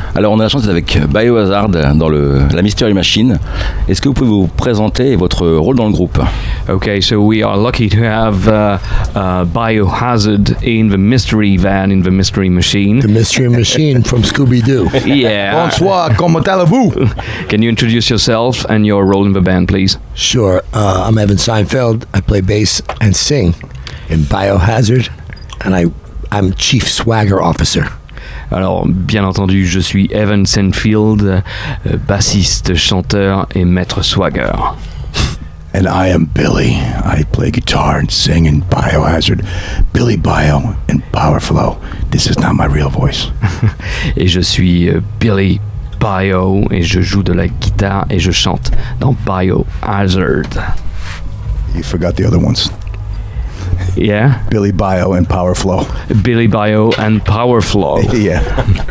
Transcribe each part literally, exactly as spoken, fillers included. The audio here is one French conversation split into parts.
Alors on a la chance d'être avec Biohazard dans le, la Mystery Machine. Est-ce que vous pouvez vous présenter et votre rôle dans le groupe? Okay, so we are lucky to have uh, uh, Biohazard in the mystery van, in the Mystery Machine. The Mystery Machine from Scooby-Doo. Yeah. Bonsoir, comment allez-vous? Can you introduce yourself and your role in the band, please? Sure. Uh, I'm Evan Seinfeld. I play bass and sing in Biohazard, and I, I'm Chief Swagger Officer. Alors, bien entendu, je suis Evan Seinfeld, euh, bassiste, chanteur et maître swagger. And I am Billy. I play guitar and sing in Biohazard. Billy Bio and Powerflow. This is not my real voice. Et je suis euh, Billy Bio et je joue de la guitare et je chante dans Biohazard. You forgot the other ones. Yeah? Billy Bio and Powerflow. Billy Bio and Powerflow. Yeah.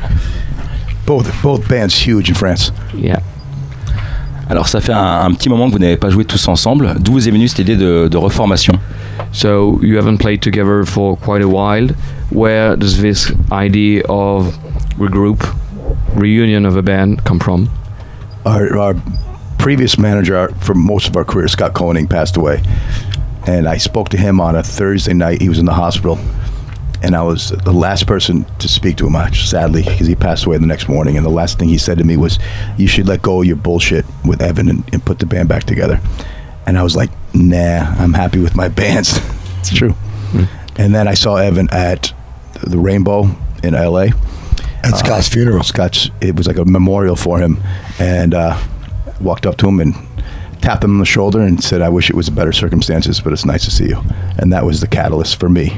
both both bands huge in France. Yeah. Alors ça fait un, un petit moment que vous n'avez pas joué tous ensemble. D'où vous est venue cette idée de, de reformation? So you haven't played together for quite a while. Where does this idea of regroup, reunion of a band come from? Our, our previous manager our, for most of our career, Scott Koenig, passed away. And I spoke to him on a Thursday night. He was in the hospital. And I was the last person to speak to him, sadly, because he passed away the next morning. And the last thing he said to me was, you should let go of your bullshit with Evan and, and put the band back together. And I was like, nah, I'm happy with my bands. It's true. Mm. And then I saw Evan at the Rainbow in L A. At Scott's uh, funeral. Scott's, it was like a memorial for him. And uh, walked up to him and tapped him on the shoulder and said, I wish it was better circumstances, but it's nice to see you. And that was the catalyst for me.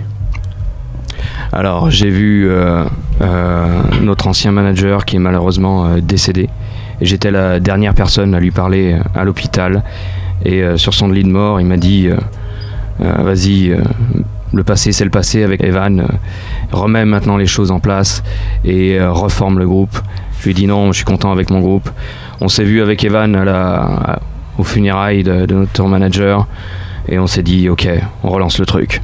Alors, j'ai vu euh, euh, notre ancien manager qui est malheureusement euh, décédé. Et j'étais la dernière personne à lui parler euh, à l'hôpital. Et euh, sur son lit de mort, il m'a dit euh, euh, vas-y, euh, le passé c'est le passé avec Evan. Euh, remets maintenant les choses en place et euh, reforme le groupe. Je lui ai dit non, je suis content avec mon groupe. On s'est vu avec Evan à la, à, aux funérailles de, de notre manager. Et on s'est dit ok, on relance le truc.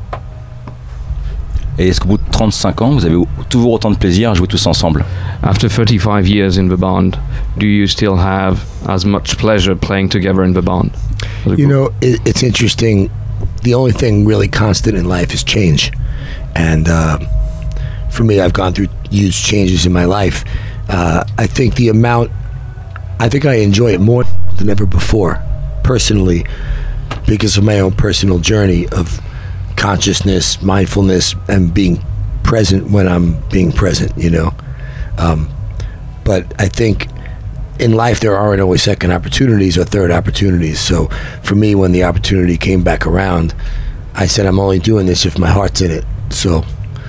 Et est-ce qu'au bout de trente-cinq ans, vous avez toujours autant de plaisir à jouer tous ensemble? After thirty-five years in the band, do you still have as much pleasure playing together in the band? You know, it, it's interesting. The only thing really constant in life is change. And uh, for me, I've gone through huge changes in my life. Uh, I think the amount, I think I enjoy it more than ever before, personally, because of my own personal journey of consciousness, mindfulness, and being present when I'm being present, you know. Um, but I think in life there aren't always second opportunities or third opportunities. So for me, when the opportunity came back around, I said, I'm only doing this if my heart's in it. So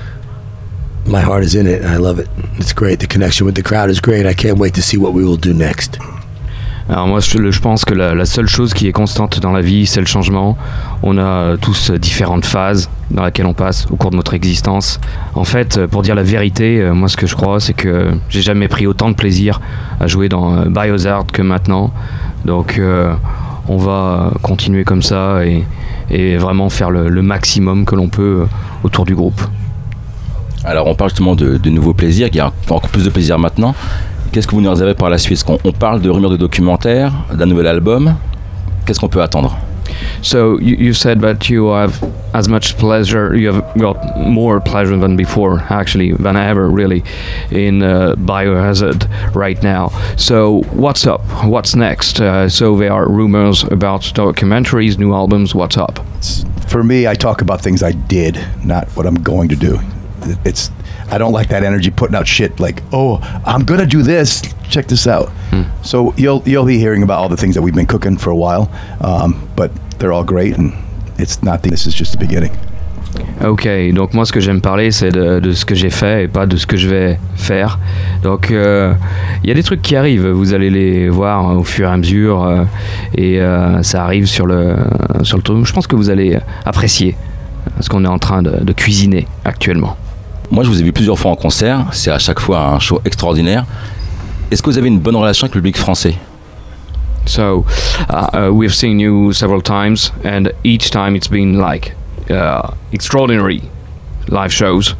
my heart is in it and I love it. It's great. The connection with the crowd is great. I can't wait to see what we will do next. Alors moi je, je pense que la, la seule chose qui est constante dans la vie c'est le changement. On a tous différentes phases dans lesquelles on passe au cours de notre existence. En fait, pour dire la vérité, moi ce que je crois c'est que j'ai jamais pris autant de plaisir à jouer dans Biohazard que maintenant. Donc euh, on va continuer comme ça et, et vraiment faire le, le maximum que l'on peut autour du groupe. Alors on parle justement de, de nouveaux plaisirs, il y a encore plus de plaisir maintenant. Qu'est-ce que vous nous réservez par la suite? Est-ce qu'on on parle de rumeurs de documentaires, d'un nouvel album? Qu'est-ce qu'on peut attendre? So you, you said that you have as much pleasure, you have got more pleasure than before, actually, than ever, really, in uh, Biohazard right now. So what's up? What's next? Uh, so there are rumors about documentaries, new albums. What's up? For me, I talk about things I did, not what I'm going to do. It's I don't like that energy putting out shit like, oh, I'm gonna do this. Check this out. Hmm. So you'll you'll be hearing about all the things that we've been cooking for a while, um, but they're all great, and it's not. The, this is just the beginning. Ok, donc moi ce que j'aime parler c'est de, de ce que j'ai fait et pas de ce que je vais faire. Donc il euh, y a des trucs qui arrivent, vous allez les voir au fur et à mesure euh, et euh, ça arrive sur le sur le truc. Je pense que vous allez apprécier ce qu'on est en train de, de cuisiner actuellement. Moi, je vous ai vu plusieurs fois en concert. C'est à chaque fois un show extraordinaire. Est-ce que vous avez une bonne relation avec le public français? So, uh, uh, we've seen you several times, and each time it's been like uh, extraordinary live shows.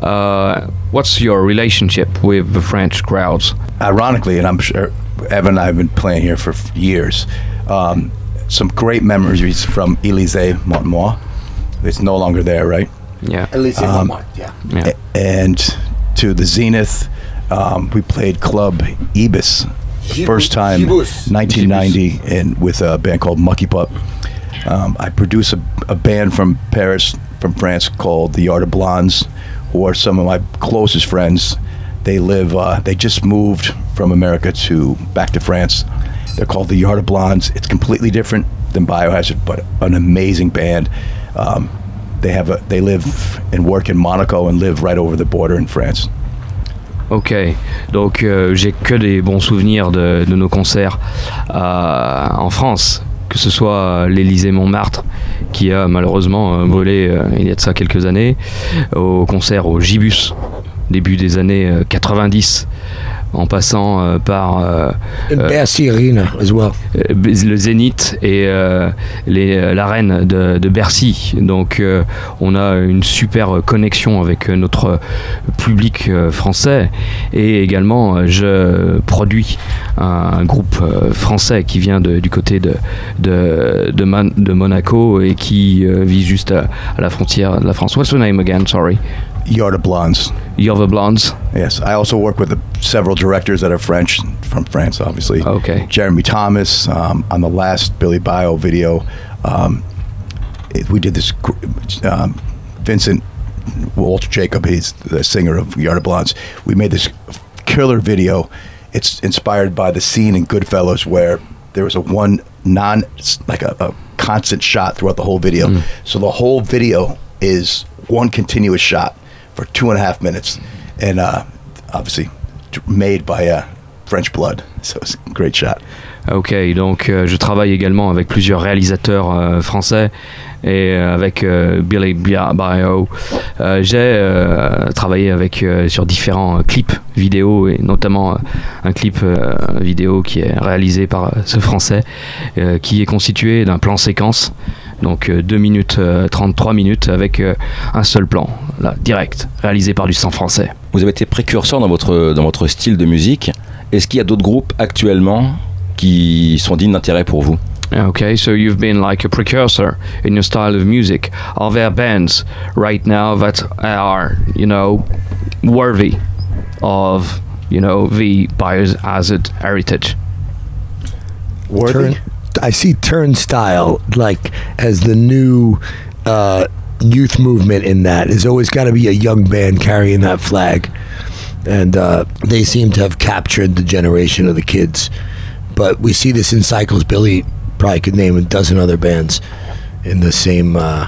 Uh, what's your relationship with the French crowds? Ironically, and I'm sure Evan and I have been playing here for years, um, some great memories from Élysée Montmartre. It's no longer there, right? Yeah. Élysée Um, Montmartre, yeah. Yeah. A- and to the Zenith, um, we played Club Ibis, the first time, Gibus. nineteen ninety, and with a band called Mucky Pup. Um, I produce a, a band from Paris, from France, called the Art of Blondes, who are some of my closest friends. They live, uh, they just moved from America to back to France. They're called the Art of Blondes. It's completely different than Biohazard, but an amazing band. Um, they have a, they live and work in Monaco and live right over the border in France. Ok, donc euh, j'ai que des bons souvenirs de, de nos concerts euh, en France, que ce soit l'Élysée Montmartre qui a malheureusement euh, brûlé euh, il y a de ça quelques années, au concert au Gibus début des années euh, quatre-vingt-dix, en passant euh, par euh, In euh, Bercy Arena as well. euh, le Zénith et euh, les, euh, l'arène de, de Bercy. Donc euh, on a une super connexion avec notre public euh, français, et également euh, je produis un, un groupe euh, français qui vient de, du côté de, de, de, Man- de Monaco et qui euh, vit juste à, à la frontière de la France. What's the name again? Sorry. Yard of Blondes. You're the Blondes. Yes, I also work with uh, several directors that are French, from France, obviously. Okay. Jeremy Thomas, um, on the last Billy Bio video, um, it, we did this, gr- um, Vincent Walter Jacob, he's the singer of Yard of Blondes. We made this killer video. It's inspired by the scene in Goodfellas where there was a one non, like a, a constant shot throughout the whole video. Mm. So the whole video is one continuous shot for two and a half minutes, and uh, obviously made by uh, French blood. So it's a great shot. Ok, donc euh, je travaille également avec plusieurs réalisateurs euh, français et euh, avec euh, Billy Bio. Euh, j'ai euh, travaillé avec euh, sur différents euh, clips vidéo, et notamment euh, un clip euh, vidéo qui est réalisé par euh, ce français, euh, qui est constitué d'un plan séquence. Donc euh, deux minutes euh, trente-trois minutes avec euh, un seul plan, là, direct, réalisé par du sang français. Vous avez été précurseur dans votre, dans votre style de musique. Est-ce qu'il y a d'autres groupes actuellement qui sont dignes d'intérêt pour vous? Okay, so you've been like a precursor in your style of music. Are there bands right now that are, you know, worthy of, you know, the Biohazard heritage? Worthy? Turn, I see Turnstile like as the new uh, youth movement in that. There's always got to be a young band carrying that flag. And uh, they seem to have captured the generation of the kids. But we see this in cycles. Billy probably could name a dozen other bands in the same, uh,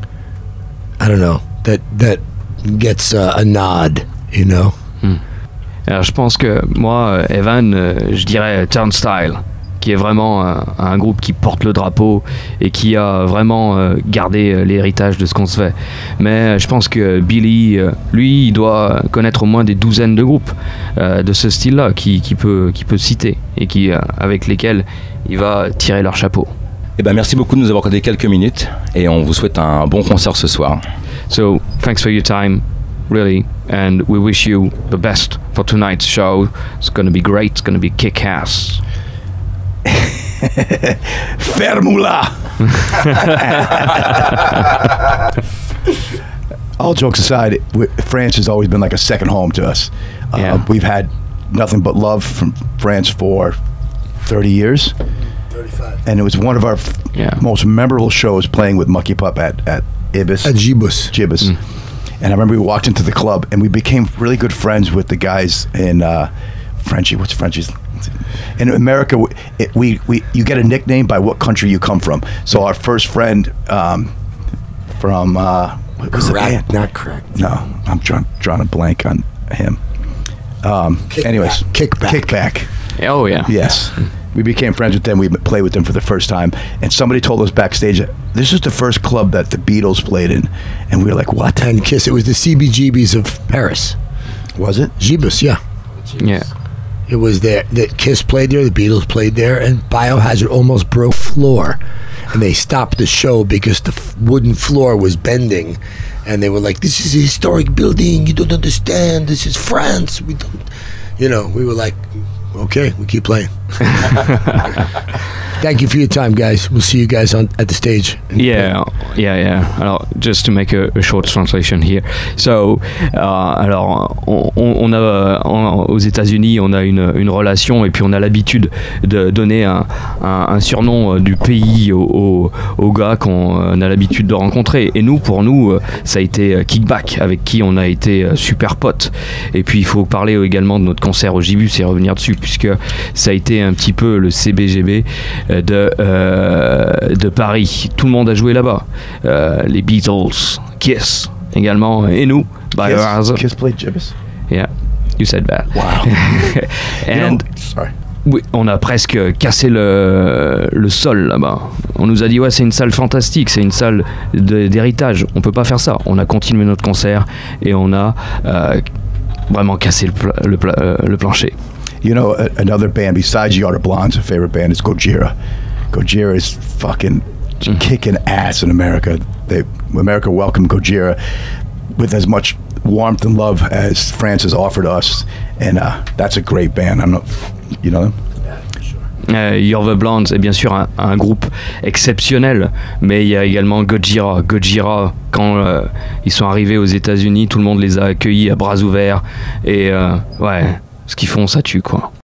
I don't know, that, that gets uh, a nod, you know? Hmm. Alors je pense que moi, Evan, euh, je dirais Turnstile, qui est vraiment un, un groupe qui porte le drapeau et qui a vraiment euh, gardé euh, l'héritage de ce qu'on se fait. Mais euh, je pense que Billy, euh, lui, il doit connaître au moins des douzaines de groupes euh, de ce style-là qui, qui, peut, qui peut citer et qui, euh, avec lesquels il va tirer leur chapeau. Eh ben, merci beaucoup de nous avoir accordé quelques minutes et on vous souhaite un bon concert ce soir. So, thanks for your time, really, and we wish you the best for tonight's show. It's going to be great, it's going to be kick-ass. Fermula! All jokes aside, we, France has always been like a second home to us. Uh, Yeah. We've had nothing but love from France for thirty years. thirty-five. And it was one of our f- Yeah. most memorable shows playing with Mucky Pup at, at Ibis. At Gibus. Gibus. Mm. And I remember we walked into the club and we became really good friends with the guys in uh, Frenchie. What's Frenchie's? In America, it, we, we you get a nickname by what country you come from. So our first friend um, from uh, what was the Correct, band? not correct. No, I'm drawing, drawing a blank on him. Um, Kickback. anyways, Kickback. Kickback. Oh, yeah. Yes. We became friends with them. We played with them for the first time. And somebody told us backstage, this is the first club that the Beatles played in. And we were like, what? And Kiss, it was the C B G Bs of Paris. Was it? Gibus, yeah. Yeah. It was there that Kiss played there, the Beatles played there, and Biohazard almost broke floor. and they stopped the show because the f- wooden floor was bending, and they were like, "This is a historic building. You don't understand. This is France. We don't." You know, we were like, "Okay, we keep playing." Thank you for your time, guys. We'll see you guys on at the stage. Yeah, yeah, yeah. Alors, just to make a, a short translation here. So, uh, alors, on, on a on, aux États-Unis, on a une, une relation et puis on a l'habitude de donner un, un, un surnom du pays aux, aux, aux gars qu'on a l'habitude de rencontrer. Et nous, pour nous, ça a été Kickback, avec qui on a été super potes. Et puis, il faut parler également de notre concert au Gibus et revenir dessus, puisque ça a été un petit peu le C B G B de, euh, de Paris. Tout le monde a joué là-bas. Euh, les Beatles, Kiss également, et nous, Kiss, Kiss played Gibus? Yeah, you said that. Wow. And you know, sorry. Oui, on a presque cassé le, le sol là-bas. On nous a dit ouais, c'est une salle fantastique, c'est une salle de, d'héritage. On peut pas faire ça. On a continué notre concert et on a euh, vraiment cassé le, pla- le, pla- euh, le plancher. You know, a, another band besides Yard of Blondes, a favorite band is Gojira. Gojira is fucking mm-hmm. kicking ass in America. They, America welcomed Gojira with as much warmth and love as France has offered us, and uh, that's a great band. I'm not, you know them? Euh, You're the Blondes est bien sûr un, un groupe exceptionnel, mais il y a également Gojira. Gojira, quand euh, ils sont arrivés aux États-Unis, tout le monde les a accueillis à bras ouverts et euh, ouais, ce qu'ils font, ça tue quoi.